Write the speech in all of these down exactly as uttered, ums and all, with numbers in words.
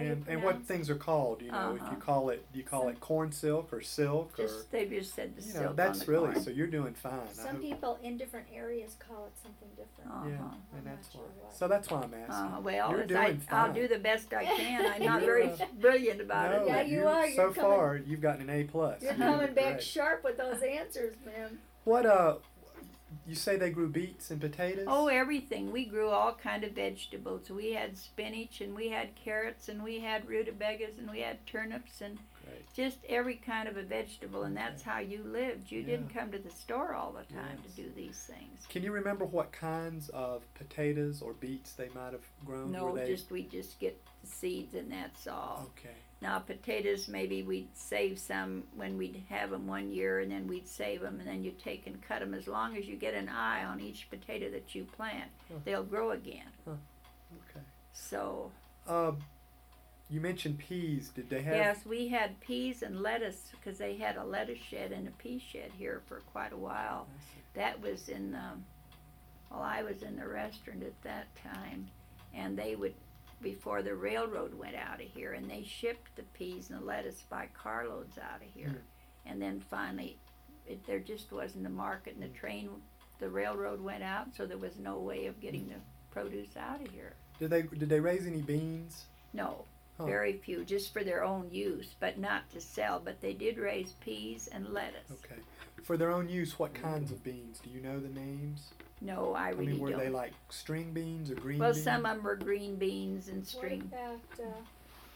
you And and pronounce what it? things are called? You know, if Uh-huh. you call it, do you call Some- it corn silk or silk or? Just they just said the You silk know, on that's the really corn. so you're doing fine. I Some hope- people in different areas call it something different. Uh-huh. Yeah, Uh-huh. and I'm that's not why. sure what. So that's why I'm asking. Uh, well, You're as doing I, fine. I'll do the best I can. I'm not You're, very uh, brilliant about no, it. Yeah, but you you're- are. So You're coming- far, you've gotten an A plus. You're You coming did back great. sharp with those answers, man. What uh, you say they grew beets and potatoes? Oh, everything. We grew all kind of vegetables. We had spinach and we had carrots and we had rutabagas and we had turnips and Great. just every kind of a vegetable, and that's how you lived. You didn't Yeah. come to the store all the time Yes. to do these things. Can you remember what kinds of potatoes or beets they might have grown? No, Were they... just we just get the seeds and that's all. Okay. Now potatoes, maybe we'd save some when we'd have them one year, and then we'd save them, and then you take and cut them. As long as you get an eye on each potato that you plant, Huh. they'll grow again. Okay. So Uh, you mentioned peas. Did they have? yes, we had peas and lettuce because they had a lettuce shed and a pea shed here for quite a while. I see. That was in um, well, I was in the restaurant at that time, and they would, before the railroad went out of here, and they shipped the peas and the lettuce by carloads out of here. Mm. And then finally, it, there just wasn't a market, and the train, the railroad went out, so there was no way of getting the produce out of here. Did they did they raise any beans? No, Huh. very few, just for their own use, but not to sell. But they did raise peas and lettuce. Okay. For their own use, what kinds of beans? Do you know the names? No, I I really mean, were don't. they like string beans or green well, beans? some of them were green beans and string. What about, uh,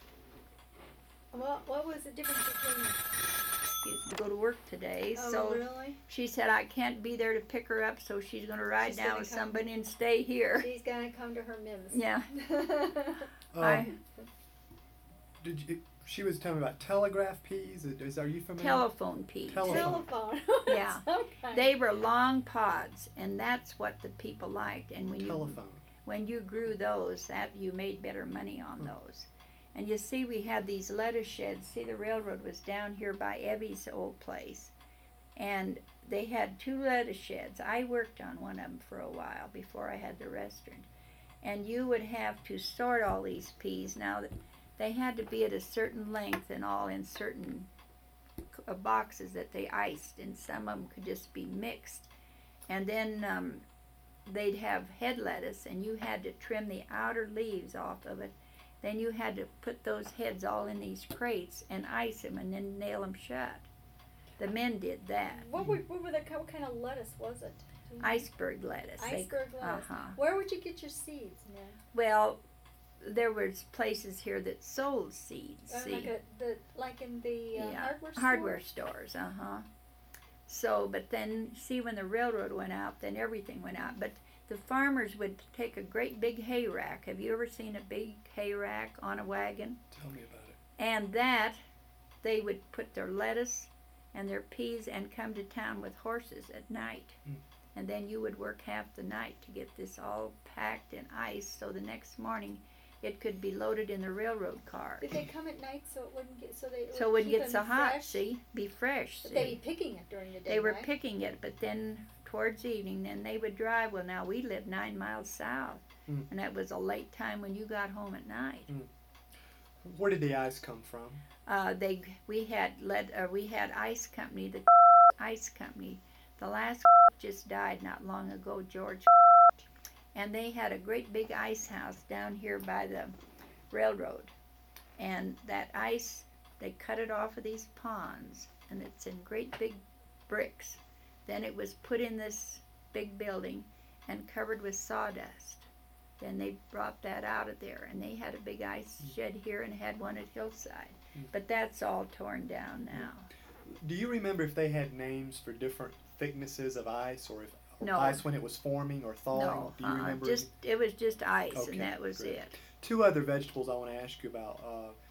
what, what was the difference between, Used to go to work today, oh, so really? she said I can't be there to pick her up, so she's going to ride She's down gonna with come. somebody and stay here. She's gonna come to her Mims. Yeah. Um, I Did you? She was telling me about telegraph peas. Is, are you familiar? telephone peas. Telephone. Telephone. Yeah. Okay. They were long pods, and that's what the people liked. And when you Telephone. when you grew those, that you made better money on Hmm. those. And you see, we had these lettuce sheds. See, the railroad was down here by Evie's old place, and they had two lettuce sheds. I worked on one of them for a while before I had the restaurant. And you would have to sort all these peas. Now, they had to be at a certain length and all in certain uh, boxes that they iced, and some of them could just be mixed. And then um, they'd have head lettuce, and you had to trim the outer leaves off of it. Then you had to put those heads all in these crates and ice them and then nail them shut. The men did that. What were, what were the, what kind of lettuce was it? Do you know? Iceberg lettuce. They- Iceberg lettuce. Uh-huh. Where would you get your seeds, man? Well, there was places here that sold seeds. Uh, see. like a, the like in the uh, Yeah, hardware store. hardware stores, uh-huh. So, but then, see, when the railroad went out, then everything went out. But the farmers would take a great big hay rack. Have you ever seen a big hay rack on a wagon? Tell me about it. And that, they would put their lettuce and their peas and come to town with horses at night. Mm. And then you would work half the night to get this all packed in ice, so the next morning it could be loaded in the railroad car. Did they come at night so it wouldn't get so they So it wouldn't keep get so them hot, fresh? see? Be fresh, But see? they'd be picking it during the day. They were right? picking it, but then towards evening, then they would drive. Well, now we lived nine miles south, Mm. and that was a late time when you got home at night. Where did the ice come from? Uh, they we had led uh, we had ice company, the ice company. The last just died not long ago, George, and they had a great big ice house down here by the railroad, and that ice, they cut it off of these ponds, and it's in great big bricks. Then it was put in this big building and covered with sawdust. Then they brought that out of there, and they had a big ice shed here and had one at Hillside. Mm. But that's all torn down now. Do you remember if they had names for different thicknesses of ice, or if or No. ice when it was forming or thawing? No, Do you uh, remember? just it was just ice, Okay, and that was great. it. Two other vegetables I want to ask you about. Uh,